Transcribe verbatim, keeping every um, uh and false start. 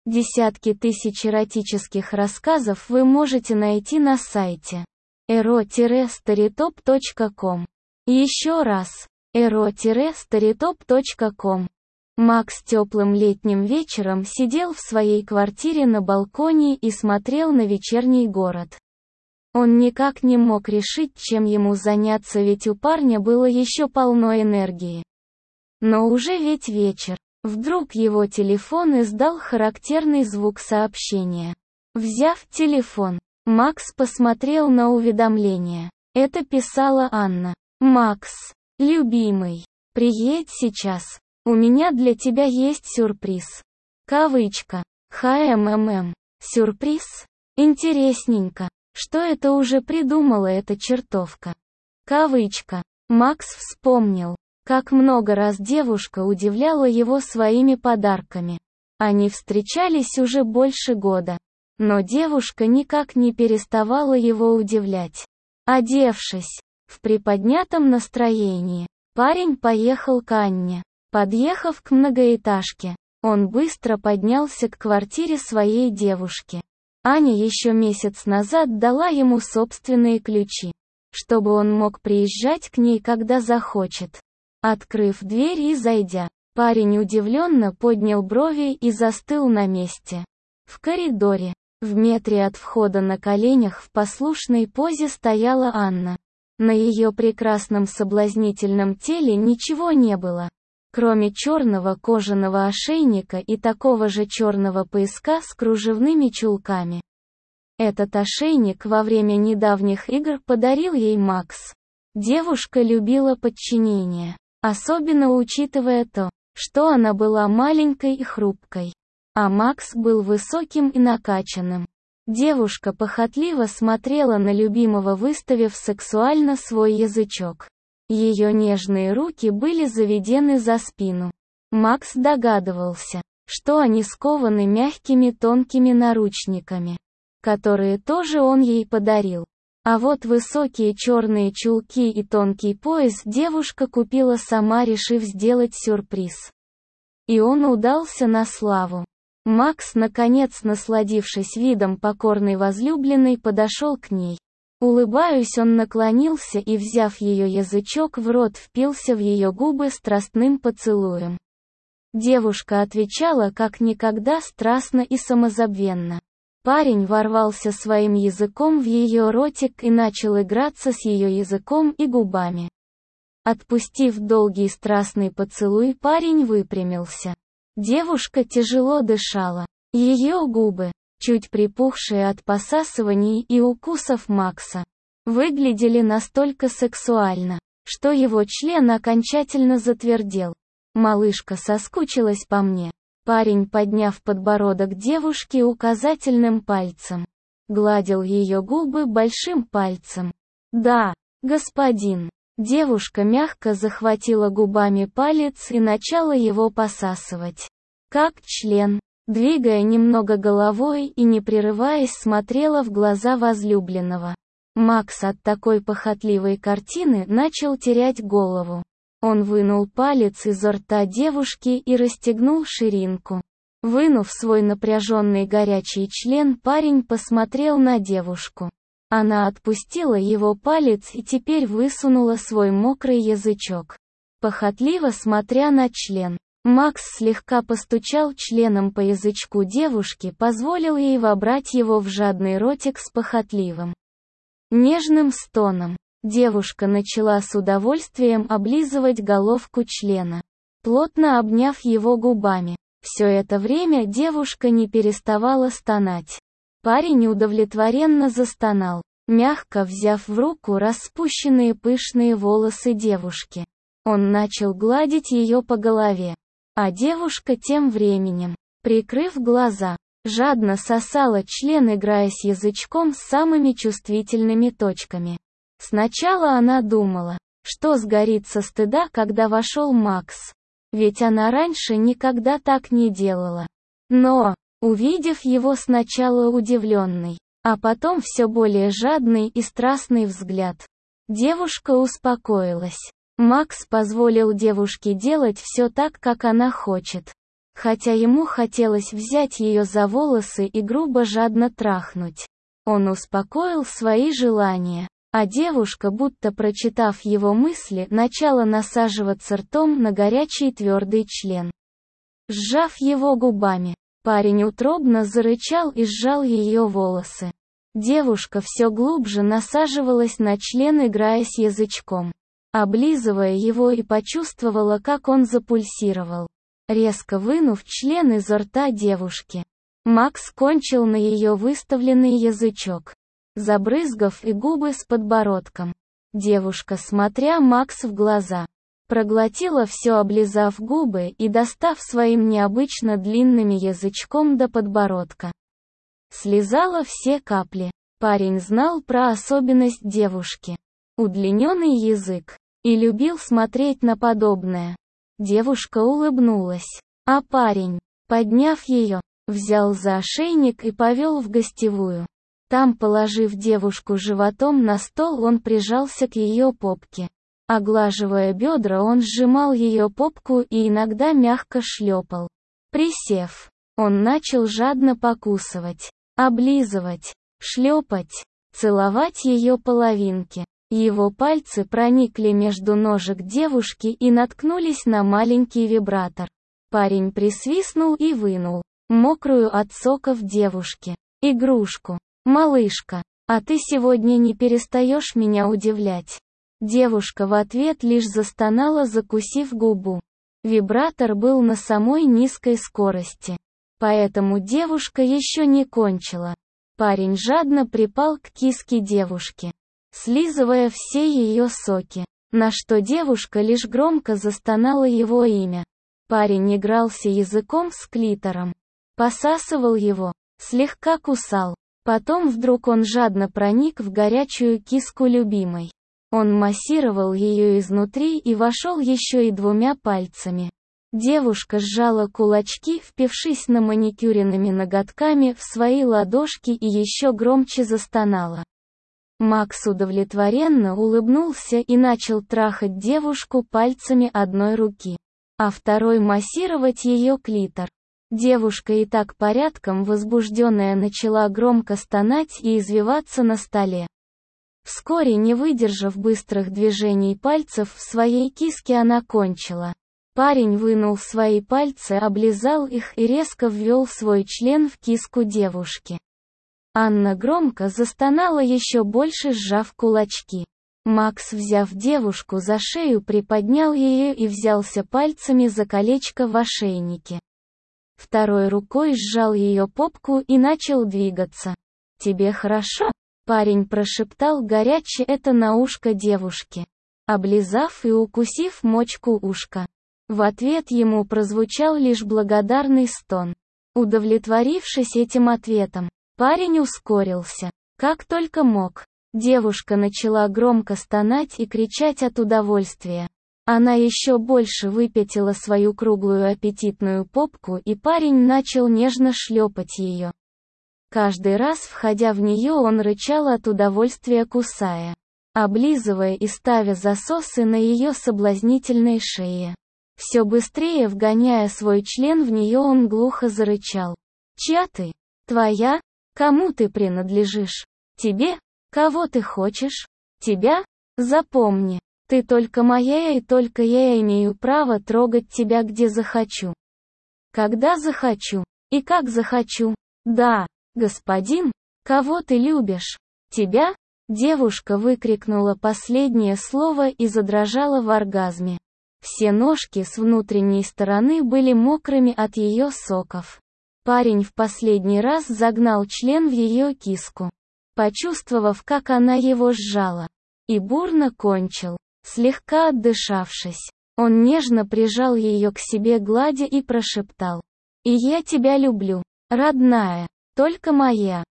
Десятки тысяч эротических рассказов вы можете найти на сайте эро старитоп точка ком. Еще раз, эро старитоп точка ком. Макс теплым летним вечером сидел в своей квартире на балконе и смотрел на вечерний город. Он никак не мог решить, чем ему заняться, ведь у парня было еще полно энергии. Но уже ведь вечер. Вдруг его телефон издал характерный звук сообщения. Взяв телефон, Макс посмотрел на уведомление. Это писала Анна. «Макс, любимый, приедь сейчас. У меня для тебя есть сюрприз». Кавычка. ХММ. Сюрприз? Интересненько. Что это уже придумала эта чертовка? Кавычка. Макс вспомнил, как много раз девушка удивляла его своими подарками. Они встречались уже больше года. Но девушка никак не переставала его удивлять. Одевшись, в приподнятом настроении, парень поехал к Анне. Подъехав к многоэтажке, он быстро поднялся к квартире своей девушки. Аня еще месяц назад дала ему собственные ключи, чтобы он мог приезжать к ней, когда захочет. Открыв дверь и зайдя, парень удивленно поднял брови и застыл на месте. В коридоре, в метре от входа, на коленях в послушной позе стояла Анна. На ее прекрасном соблазнительном теле ничего не было, кроме черного кожаного ошейника и такого же черного пояска с кружевными чулками. Этот ошейник во время недавних игр подарил ей Макс. Девушка любила подчинение, особенно учитывая то, что она была маленькой и хрупкой, а Макс был высоким и накачанным. Девушка похотливо смотрела на любимого, выставив сексуально свой язычок. Ее нежные руки были заведены за спину. Макс догадывался, что они скованы мягкими тонкими наручниками, которые тоже он ей подарил. А вот высокие черные чулки и тонкий пояс девушка купила сама, решив сделать сюрприз. И он удался на славу. Макс, наконец насладившись видом покорной возлюбленной, подошел к ней. Улыбаясь, он наклонился и, взяв ее язычок в рот, впился в ее губы страстным поцелуем. Девушка отвечала как никогда страстно и самозабвенно. Парень ворвался своим языком в ее ротик и начал играться с ее языком и губами. Отпустив долгий страстный поцелуй, парень выпрямился. Девушка тяжело дышала. Ее губы, чуть припухшие от посасываний и укусов Макса, выглядели настолько сексуально, что его член окончательно затвердел. «Малышка соскучилась по мне». Парень, подняв подбородок девушки указательным пальцем, гладил ее губы большим пальцем. «Да, господин». Девушка мягко захватила губами палец и начала его посасывать. Как член, двигая немного головой и не прерываясь, смотрела в глаза возлюбленного. Макс от такой похотливой картины начал терять голову. Он вынул палец изо рта девушки и расстегнул ширинку. Вынув свой напряженный горячий член, парень посмотрел на девушку. Она отпустила его палец и теперь высунула свой мокрый язычок. Похотливо смотря на член, Макс слегка постучал членом по язычку девушки, позволил ей вобрать его в жадный ротик с похотливым, нежным стоном. Девушка начала с удовольствием облизывать головку члена, плотно обняв его губами. Все это время девушка не переставала стонать. Парень удовлетворенно застонал, мягко взяв в руку распущенные пышные волосы девушки. Он начал гладить ее по голове. А девушка тем временем, прикрыв глаза, жадно сосала член, играя с язычком с самыми чувствительными точками. Сначала она думала, что сгорит со стыда, когда вошел Макс. Ведь она раньше никогда так не делала. Но, увидев его сначала удивленный, а потом все более жадный и страстный взгляд, девушка успокоилась. Макс позволил девушке делать все так, как она хочет. Хотя ему хотелось взять ее за волосы и грубо жадно трахнуть. Он успокоил свои желания, а девушка, будто прочитав его мысли, начала насаживаться ртом на горячий твердый член. Сжав его губами, парень утробно зарычал и сжал ее волосы. Девушка все глубже насаживалась на член, играясь язычком, облизывая его, и почувствовала, как он запульсировал. Резко вынув член изо рта девушки, Макс кончил на ее выставленный язычок, забрызгав и губы с подбородком. Девушка, смотря Макс в глаза, проглотила все, облизав губы и достав своим необычно длинным язычком до подбородка. Слизала все капли. Парень знал про особенность девушки — удлиненный язык, и любил смотреть на подобное. Девушка улыбнулась, а парень, подняв ее, взял за ошейник и повел в гостевую. Там, положив девушку животом на стол, он прижался к ее попке. Оглаживая бедра, он сжимал ее попку и иногда мягко шлепал. Присев, он начал жадно покусывать, облизывать, шлепать, целовать ее половинки. Его пальцы проникли между ножек девушки и наткнулись на маленький вибратор. Парень присвистнул и вынул мокрую от соков девушки игрушку. «Малышка, а ты сегодня не перестаешь меня удивлять». Девушка в ответ лишь застонала, закусив губу. Вибратор был на самой низкой скорости, поэтому девушка еще не кончила. Парень жадно припал к киске девушки, слизывая все ее соки, на что девушка лишь громко застонала его имя. Парень игрался языком с клитором, посасывал его, слегка кусал. Потом вдруг он жадно проник в горячую киску любимой. Он массировал ее изнутри и вошел еще и двумя пальцами. Девушка сжала кулачки, впившись на маникюренными ноготками в свои ладошки, и еще громче застонала. Макс удовлетворенно улыбнулся и начал трахать девушку пальцами одной руки, а второй массировать ее клитор. Девушка, и так порядком возбужденная, начала громко стонать и извиваться на столе. Вскоре, не выдержав быстрых движений пальцев в своей киске, она кончила. Парень вынул свои пальцы, облизал их и резко ввел свой член в киску девушки. Анна громко застонала, еще больше сжав кулачки. Макс, взяв девушку за шею, приподнял ее и взялся пальцами за колечко в ошейнике. Второй рукой сжал ее попку и начал двигаться. «Тебе хорошо?» Парень прошептал горячее это на ушко девушки, облизав и укусив мочку ушка. В ответ ему прозвучал лишь благодарный стон. Удовлетворившись этим ответом, парень ускорился, как только мог. Девушка начала громко стонать и кричать от удовольствия. Она еще больше выпятила свою круглую аппетитную попку, и парень начал нежно шлепать ее. Каждый раз, входя в нее, он рычал от удовольствия, кусая, облизывая и ставя засосы на ее соблазнительной шее. Все быстрее вгоняя свой член в нее, он глухо зарычал. «Чья ты? Твоя? Кому ты принадлежишь? Тебе? Кого ты хочешь? Тебя? Запомни. Ты только моя, и только я имею право трогать тебя где захочу. Когда захочу. И как захочу. Да, господин, кого ты любишь? Тебя?» Девушка выкрикнула последнее слово и задрожала в оргазме. Все ножки с внутренней стороны были мокрыми от ее соков. Парень в последний раз загнал член в ее киску, почувствовав, как она его сжала, и бурно кончил. Слегка отдышавшись, он нежно прижал ее к себе, гладя, и прошептал: «И я тебя люблю, родная, только моя».